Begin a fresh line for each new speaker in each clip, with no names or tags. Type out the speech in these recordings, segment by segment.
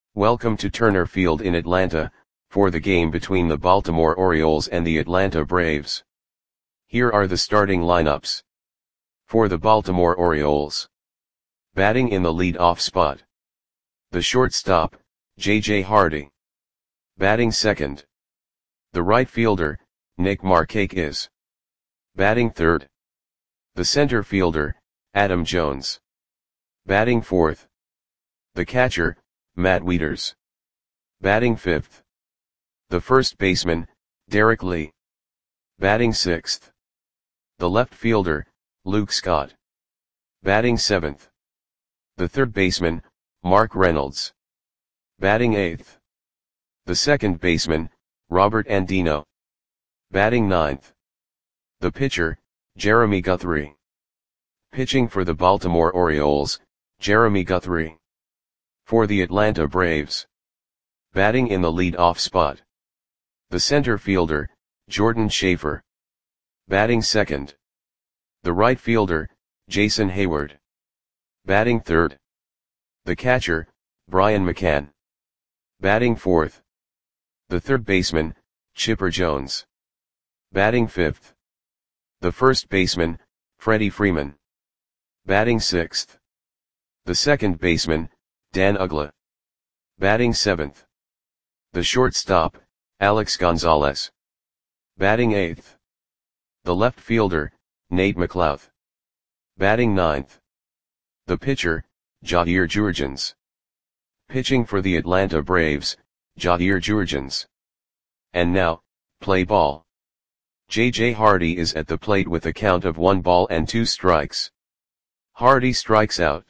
Welcome to Turner Field in Atlanta, for the game between the Baltimore Orioles and the Atlanta Braves. Here are the starting lineups. For the Baltimore Orioles. Batting in the lead-off spot. The shortstop, J.J. Hardy. Batting second. The right fielder, Nick Markakis. Batting third. The center fielder, Adam Jones. Batting fourth. The catcher, Matt Wieters. Batting fifth. The first baseman, Derek Lee. Batting sixth. The left fielder, Luke Scott. Batting seventh. The third baseman, Mark Reynolds. Batting eighth. The second baseman, Robert Andino. Batting ninth. The pitcher, Jeremy Guthrie. Pitching for the Baltimore Orioles, Jeremy Guthrie. For the Atlanta Braves. Batting in the lead-off spot. The center fielder, Jordan Schaefer. Batting second. The right fielder, Jason Hayward. Batting third. The catcher, Brian McCann. Batting fourth. The third baseman, Chipper Jones. Batting fifth. The first baseman, Freddie Freeman. Batting sixth. The second baseman, Dan Uggla. Batting seventh. The shortstop, Alex Gonzalez. Batting eighth. The left fielder, Nate McLouth. Batting ninth. The pitcher, Jair Jurrjens. Pitching for the Atlanta Braves, Jair Jurrjens. And now, play ball. J.J. Hardy is at the plate with a count of 1 ball and 2 strikes. Hardy strikes out.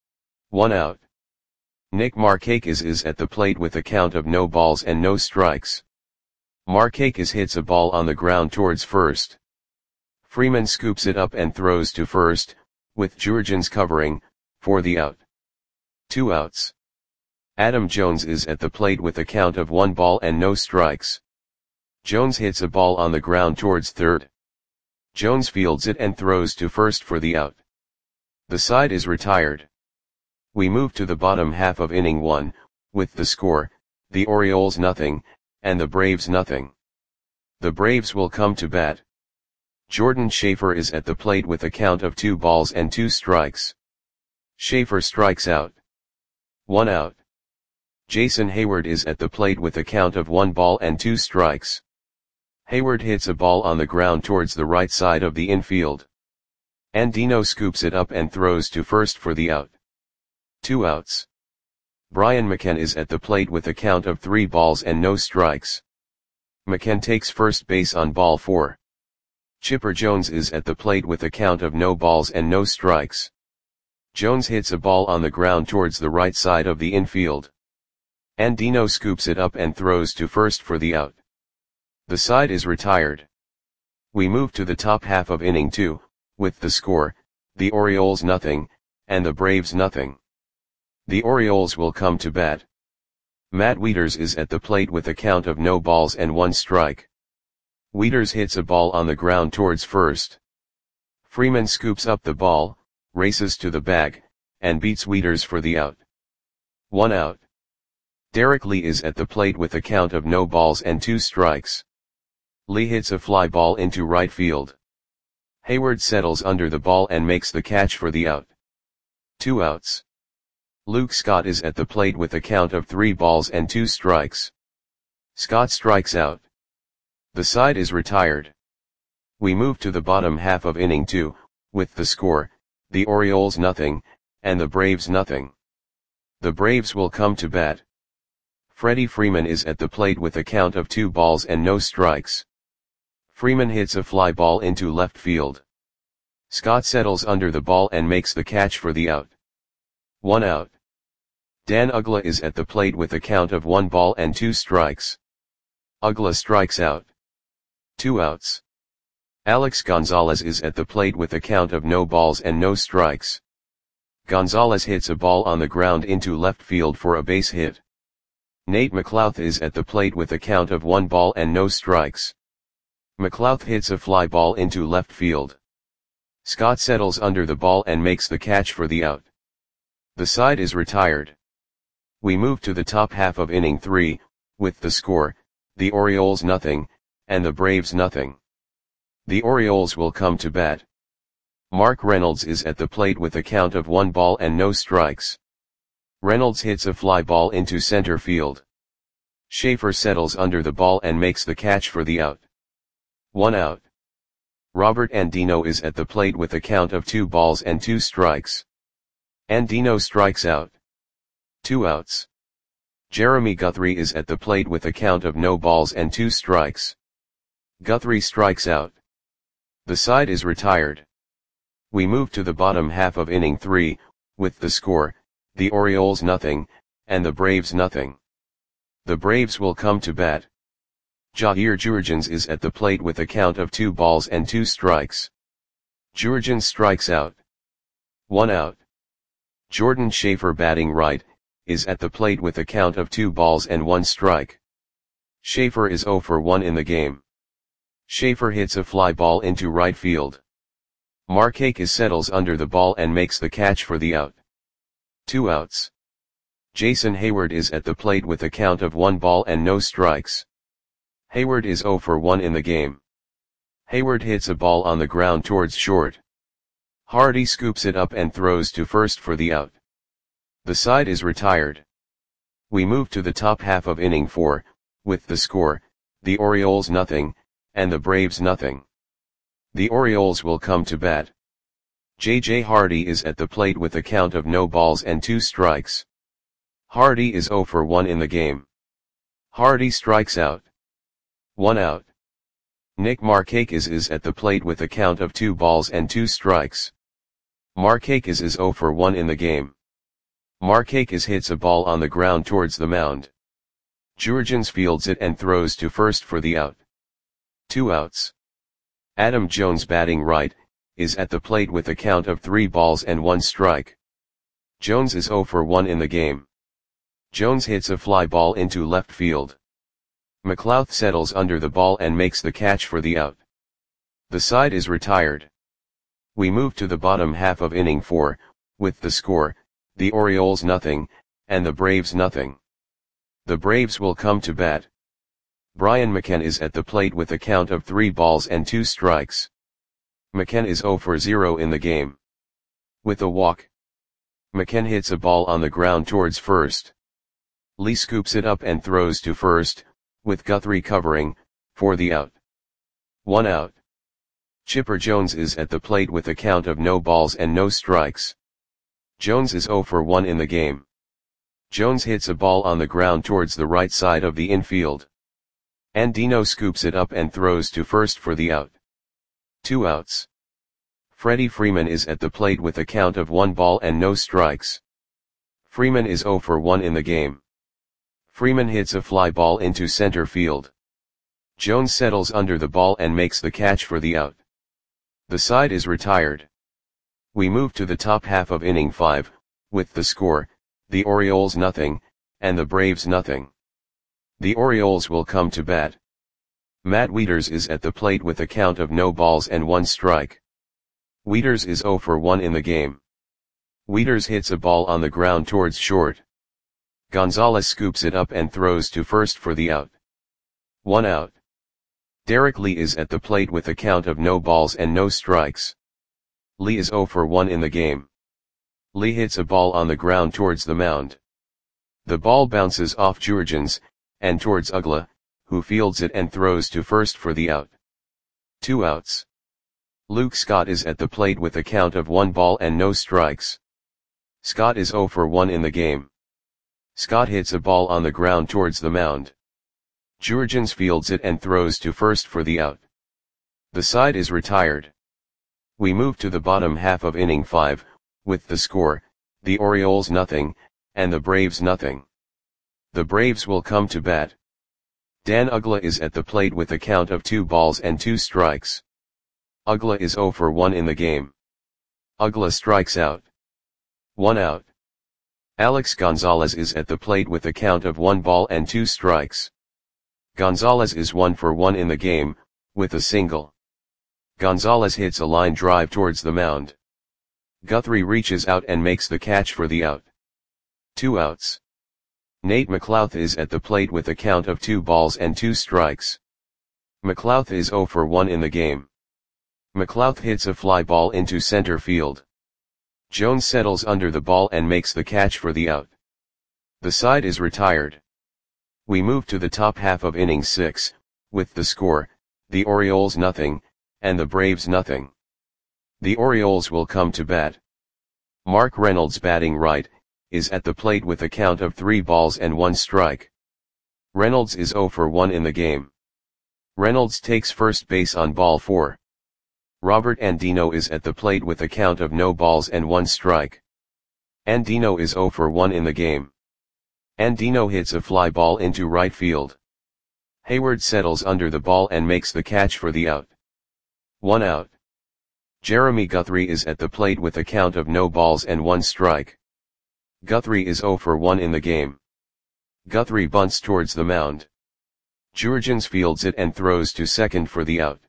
1 out. Nick Markakis is at the plate with a count of no balls and no strikes. Markakis hits a ball on the ground towards first. Freeman scoops it up and throws to first, with Jurrjens covering, for the out. 2 outs. Adam Jones is at the plate with a count of 1 ball and no strikes. Jones hits a ball on the ground towards third. Jones fields it and throws to first for the out. The side is retired. We move to the bottom half of inning 1, with the score, the Orioles nothing, and the Braves nothing. The Braves will come to bat. Jordan Schaefer is at the plate with a count of 2 balls and 2 strikes. Schaefer strikes out. 1 out. Jason Hayward is at the plate with a count of 1 ball and 2 strikes. Hayward hits a ball on the ground towards the right side of the infield. Andino scoops it up and throws to first for the out. 2 outs. Brian McCann is at the plate with a count of 3 balls and no strikes. McCann takes first base on ball 4. Chipper Jones is at the plate with a count of no balls and no strikes. Jones hits a ball on the ground towards the right side of the infield. Andino scoops it up and throws to first for the out. The side is retired. We move to the top half of inning 2, with the score, the Orioles nothing, and the Braves nothing. The Orioles will come to bat. Matt Wieters is at the plate with a count of no balls and 1 strike. Wieters hits a ball on the ground towards first. Freeman scoops up the ball, races to the bag, and beats Wieters for the out. 1 out. Derek Lee is at the plate with a count of no balls and 2 strikes. Lee hits a fly ball into right field. Hayward settles under the ball and makes the catch for the out. 2 outs. Luke Scott is at the plate with a count of 3 balls and 2 strikes. Scott strikes out. The side is retired. We move to the bottom half of inning 2, with the score, the Orioles nothing, and the Braves nothing. The Braves will come to bat. Freddie Freeman is at the plate with a count of 2 balls and no strikes. Freeman hits a fly ball into left field. Scott settles under the ball and makes the catch for the out. 1 out. Dan Uggla is at the plate with a count of 1 ball and 2 strikes. Uggla strikes out. 2 outs. Alex Gonzalez is at the plate with a count of no balls and no strikes. Gonzalez hits a ball on the ground into left field for a base hit. Nate McLouth is at the plate with a count of 1 ball and no strikes. McLouth hits a fly ball into left field. Scott settles under the ball and makes the catch for the out. The side is retired. We move to the top half of inning 3, with the score, the Orioles nothing, and the Braves nothing. The Orioles will come to bat. Mark Reynolds is at the plate with a count of 1 ball and no strikes. Reynolds hits a fly ball into center field. Schaefer settles under the ball and makes the catch for the out. 1 out. Robert Andino is at the plate with a count of 2 balls and 2 strikes. Andino strikes out. 2 outs. Jeremy Guthrie is at the plate with a count of no balls and 2 strikes. Guthrie strikes out. The side is retired. We move to the bottom half of inning 3, with the score, the Orioles nothing, and the Braves nothing. The Braves will come to bat. Jair Jurrjens is at the plate with a count of 2 balls and 2 strikes. Jurrjens strikes out. 1 out. Jordan Schaefer, batting right, is at the plate with a count of 2 balls and 1 strike. Schaefer is 0 for 1 in the game. Schaefer hits a fly ball into right field. Markakis settles under the ball and makes the catch for the out. 2 outs. Jason Heyward is at the plate with a count of 1 ball and no strikes. Heyward is 0 for 1 in the game. Heyward hits a ball on the ground towards short. Hardy scoops it up and throws to first for the out. The side is retired. We move to the top half of inning 4, with the score, the Orioles nothing, and the Braves nothing. The Orioles will come to bat. J.J. Hardy is at the plate with a count of no balls and 2 strikes. Hardy is 0 for 1 in the game. Hardy strikes out. 1 out. Nick Markakis is at the plate with a count of 2 balls and 2 strikes. Markakis is 0 for 1 in the game. Markakis hits a ball on the ground towards the mound. Jurrjens fields it and throws to first for the out. 2 outs. Adam Jones, batting right, is at the plate with a count of 3 balls and 1 strike. Jones is 0 for 1 in the game. Jones hits a fly ball into left field. McLouth settles under the ball and makes the catch for the out. The side is retired. We move to the bottom half of inning 4, with the score, the Orioles nothing, and the Braves nothing. The Braves will come to bat. Brian McCann is at the plate with a count of 3 balls and 2 strikes. McCann is 0 for 0 in the game. With a walk. McCann hits a ball on the ground towards first. Lee scoops it up and throws to first, with Guthrie covering, for the out. 1 out. Chipper Jones is at the plate with a count of no balls and no strikes. Jones is 0 for 1 in the game. Jones hits a ball on the ground towards the right side of the infield. Andino scoops it up and throws to first for the out. 2 outs. Freddie Freeman is at the plate with a count of 1 ball and no strikes. Freeman is 0 for 1 in the game. Freeman hits a fly ball into center field. Jones settles under the ball and makes the catch for the out. The side is retired. We move to the top half of inning 5, with the score, the Orioles nothing, and the Braves nothing. The Orioles will come to bat. Matt Wieters is at the plate with a count of no balls and 1 strike. Wieters is 0 for 1 in the game. Wieters hits a ball on the ground towards short. Gonzalez scoops it up and throws to first for the out. 1 out. Derek Lee is at the plate with a count of no balls and no strikes. Lee is 0 for 1 in the game. Lee hits a ball on the ground towards the mound. The ball bounces off Jurrjens, and towards Uggla, who fields it and throws to first for the out. 2 outs. Luke Scott is at the plate with a count of 1 ball and no strikes. Scott is 0 for 1 in the game. Scott hits a ball on the ground towards the mound. Jurrjens fields it and throws to first for the out. The side is retired. We move to the bottom half of inning 5, with the score, the Orioles nothing, and the Braves nothing. The Braves will come to bat. Dan Uggla is at the plate with a count of 2 balls and 2 strikes. Uggla is 0 for 1 in the game. Uggla strikes out. 1 out. Alex Gonzalez is at the plate with a count of 1 ball and 2 strikes. Gonzalez is 1 for 1 in the game, with a single. Gonzalez hits a line drive towards the mound. Guthrie reaches out and makes the catch for the out. 2 outs. Nate McLouth is at the plate with a count of 2 balls and 2 strikes. McLouth is 0 for 1 in the game. McLouth hits a fly ball into center field. Jones settles under the ball and makes the catch for the out. The side is retired. We move to the top half of inning 6, with the score, the Orioles nothing, and the Braves nothing. The Orioles will come to bat. Mark Reynolds, batting right, is at the plate with a count of 3 balls and 1 strike. Reynolds is 0 for 1 in the game. Reynolds takes first base on ball 4. Robert Andino is at the plate with a count of no balls and 1 strike. Andino is 0 for 1 in the game. Andino hits a fly ball into right field. Hayward settles under the ball and makes the catch for the out. 1 out. Jeremy Guthrie is at the plate with a count of no balls and 1 strike. Guthrie is 0 for 1 in the game. Guthrie bunts towards the mound. Jurgens fields it and throws to second for the out.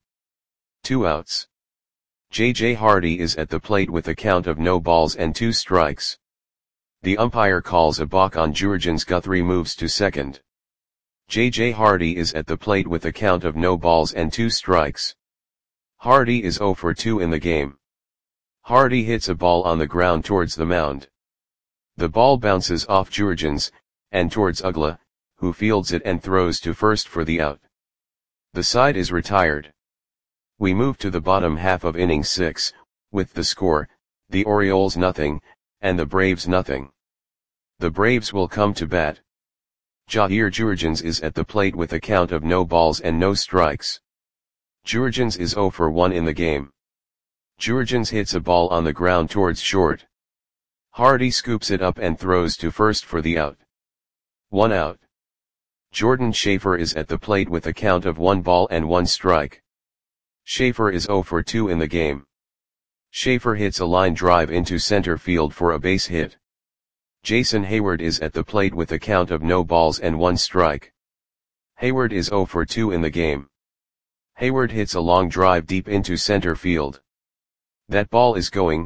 2 outs. J.J. Hardy is at the plate with a count of no balls and 2 strikes. The umpire calls a balk on Jurgens. Guthrie moves to second. J.J. Hardy is at the plate with a count of no balls and 2 strikes. Hardy is 0 for 2 in the game. Hardy hits a ball on the ground towards the mound. The ball bounces off Jurgens, and towards Uggla, who fields it and throws to first for the out. The side is retired. We move to the bottom half of inning 6, with the score, the Orioles nothing, and the Braves nothing. The Braves will come to bat. Jair Jurgens is at the plate with a count of no balls and no strikes. Jurgens is 0 for 1 in the game. Jurgens hits a ball on the ground towards short. Hardy scoops it up and throws to first for the out. 1 out. Jordan Schaefer is at the plate with a count of 1 ball and 1 strike. Schaefer is 0 for 2 in the game. Schaefer hits a line drive into center field for a base hit. Jason Hayward is at the plate with a count of no balls and 1 strike. Hayward is 0 for 2 in the game. Hayward hits a long drive deep into center field. That ball is gone.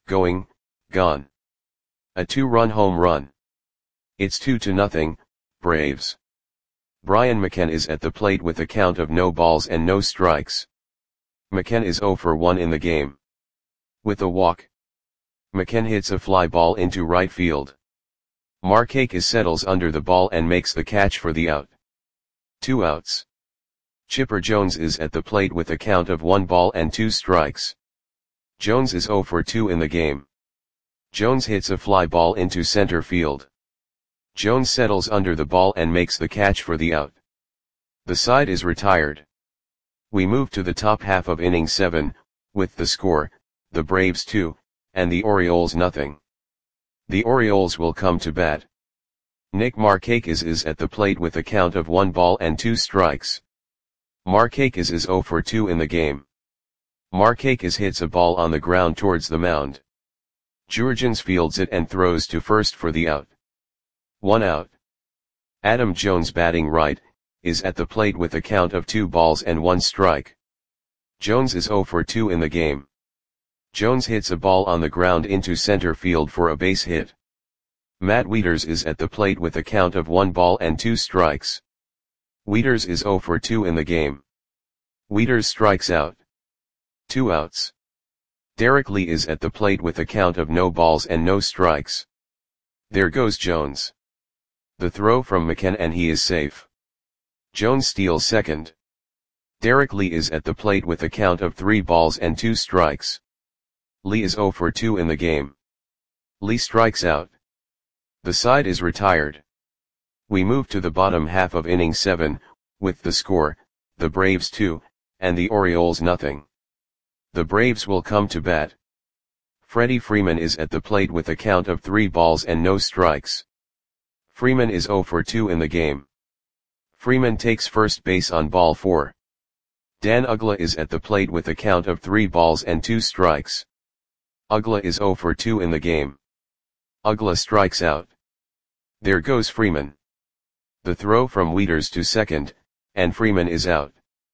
A 2-run home run. It's 2-0, Braves. Brian McCann is at the plate with a count of no balls and no strikes. McCann is 0 for 1 in the game. With a walk. McCann hits a fly ball into right field. Markakis settles under the ball and makes the catch for the out. 2 outs. Chipper Jones is at the plate with a count of 1 ball and 2 strikes. Jones is 0 for 2 in the game. Jones hits a fly ball into center field. Jones settles under the ball and makes the catch for the out. The side is retired. We move to the top half of inning 7, with the score, the Braves 2, and the Orioles nothing. The Orioles will come to bat. Nick Markakis is at the plate with a count of 1 ball and 2 strikes. Markakis is 0 for 2 in the game. Markakis hits a ball on the ground towards the mound. Jurgens fields it and throws to first for the out. 1 out. Adam Jones, batting right, is at the plate with a count of 2 balls and 1 strike. Jones is 0 for 2 in the game. Jones hits a ball on the ground into center field for a base hit. Matt Wieters is at the plate with a count of 1 ball and 2 strikes. Wieters is 0 for 2 in the game. Wieters strikes out. 2 outs. Derek Lee is at the plate with a count of no balls and no strikes. There goes Jones. The throw from McCann and he is safe. Jones steals second. Derek Lee is at the plate with a count of 3 balls and 2 strikes. Lee is 0 for 2 in the game. Lee strikes out. The side is retired. We move to the bottom half of inning 7, with the score, the Braves 2, and the Orioles nothing. The Braves will come to bat. Freddie Freeman is at the plate with a count of 3 balls and no strikes. Freeman is 0 for 2 in the game. Freeman takes first base on ball 4. Dan Uggla is at the plate with a count of 3 balls and 2 strikes. Uggla is 0 for 2 in the game. Uggla strikes out. There goes Freeman. The throw from Wieters to second, and Freeman is out.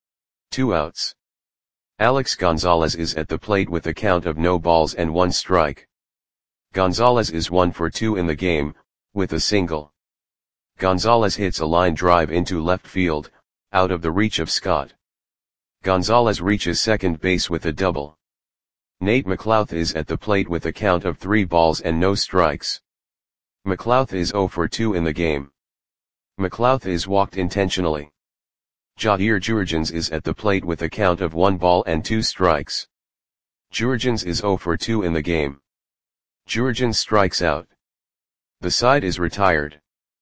2 outs. Alex Gonzalez is at the plate with a count of no balls and 1 strike. Gonzalez is 1 for 2 in the game, with a single. Gonzalez hits a line drive into left field, out of the reach of Scott. Gonzalez reaches second base with a double. Nate McLouth is at the plate with a count of 3 balls and no strikes. McLouth is 0 for 2 in the game. McLouth is walked intentionally. Jadir Jurgens is at the plate with a count of 1 ball and 2 strikes. Jurgens is 0 for 2 in the game. Jurgens strikes out. The side is retired.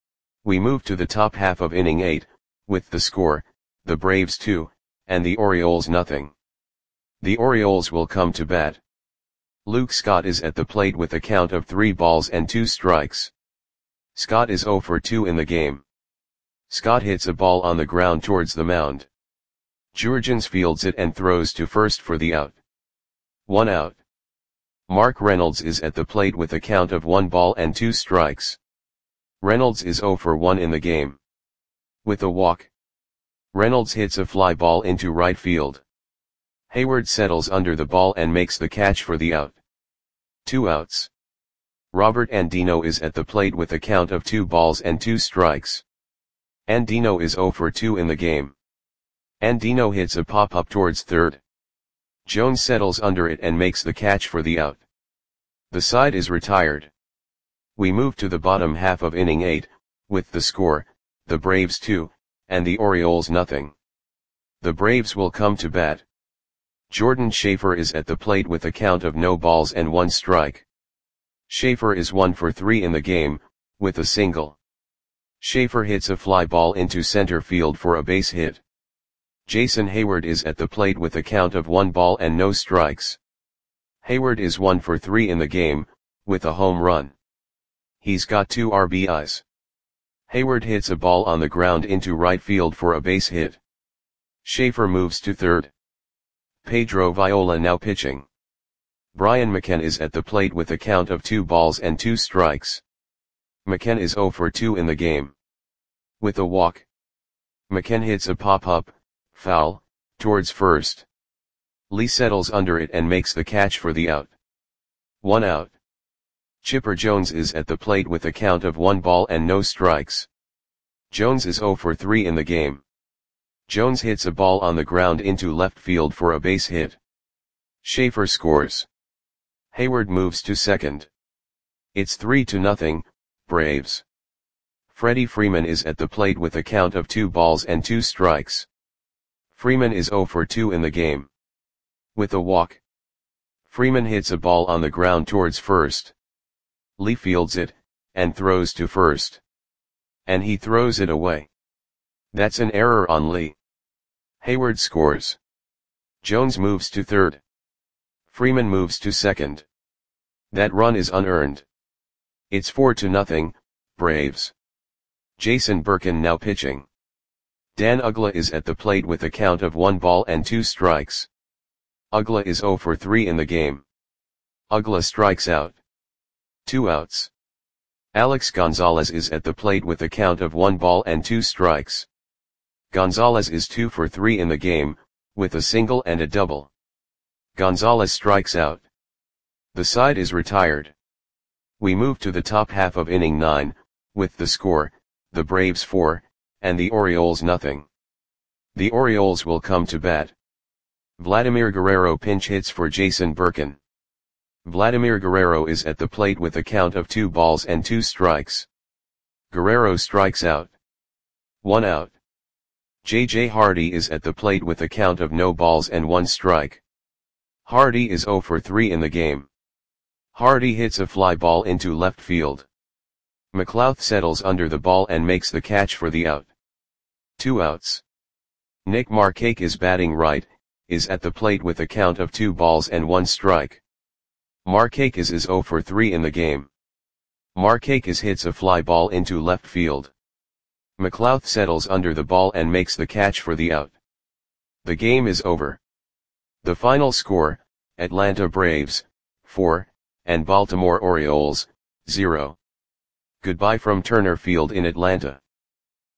We move to the top half of inning 8, with the score, the Braves 2, and the Orioles nothing. The Orioles will come to bat. Luke Scott is at the plate with a count of 3 balls and 2 strikes. Scott is 0 for 2 in the game. Scott hits a ball on the ground towards the mound. Jurgens fields it and throws to first for the out. 1 out. Mark Reynolds is at the plate with a count of 1 ball and 2 strikes. Reynolds is 0 for 1 in the game. With a walk, Reynolds hits a fly ball into right field. Hayward settles under the ball and makes the catch for the out. 2 outs. Robert Andino is at the plate with a count of 2 balls and 2 strikes. Andino is 0 for 2 in the game. Andino hits a pop-up towards third. Jones settles under it and makes the catch for the out. The side is retired. We move to the bottom half of inning 8, with the score, the Braves 2, and the Orioles nothing. The Braves will come to bat. Jordan Schaefer is at the plate with a count of no balls and 1 strike. Schaefer is 1 for 3 in the game, with a single. Schaefer hits a fly ball into center field for a base hit. Jason Hayward is at the plate with a count of 1 ball and no strikes. Hayward is 1 for 3 in the game, with a home run. He's got 2 RBIs. Hayward hits a ball on the ground into right field for a base hit. Schaefer moves to third. Pedro Viola now pitching. Brian McKenna is at the plate with a count of 2 balls and 2 strikes. McKenna is 0 for 2 in the game. With a walk, McKenna hits a pop-up, foul, towards first. Lee settles under it and makes the catch for the out. 1 out. Chipper Jones is at the plate with a count of 1 ball and no strikes. Jones is 0 for 3 in the game. Jones hits a ball on the ground into left field for a base hit. Schaefer scores. Hayward moves to second. It's 3-0, Braves. Freddie Freeman is at the plate with a count of 2 balls and 2 strikes. Freeman is 0 for 2 in the game. With a walk, Freeman hits a ball on the ground towards first. Lee fields it, and throws to first. And he throws it away. That's an error on Lee. Hayward scores. Jones moves to third. Freeman moves to second. That run is unearned. It's 4-0, Braves. Jason Birkin now pitching. Dan Uggla is at the plate with a count of 1 ball and 2 strikes. Uggla is 0 for 3 in the game. Uggla strikes out. 2 outs. Alex Gonzalez is at the plate with a count of 1 ball and 2 strikes. Gonzalez is 2 for 3 in the game, with a single and a double. Gonzalez strikes out. The side is retired. We move to the top half of inning 9, with the score, the Braves 4, and the Orioles nothing. The Orioles will come to bat. Vladimir Guerrero pinch hits for Jason Birkin. Vladimir Guerrero is at the plate with a count of 2 balls and 2 strikes. Guerrero strikes out. 1 out. J.J. Hardy is at the plate with a count of no balls and 1 strike. Hardy is 0 for 3 in the game. Hardy hits a fly ball into left field. McLouth settles under the ball and makes the catch for the out. 2 outs. Nick Markakis is batting right, is at the plate with a count of 2 balls and 1 strike. Markakis is 0 for 3 in the game. Markakis hits a fly ball into left field. McLouth settles under the ball and makes the catch for the out. The game is over. The final score, Atlanta Braves, 4, and Baltimore Orioles, 0. Goodbye from Turner Field in Atlanta.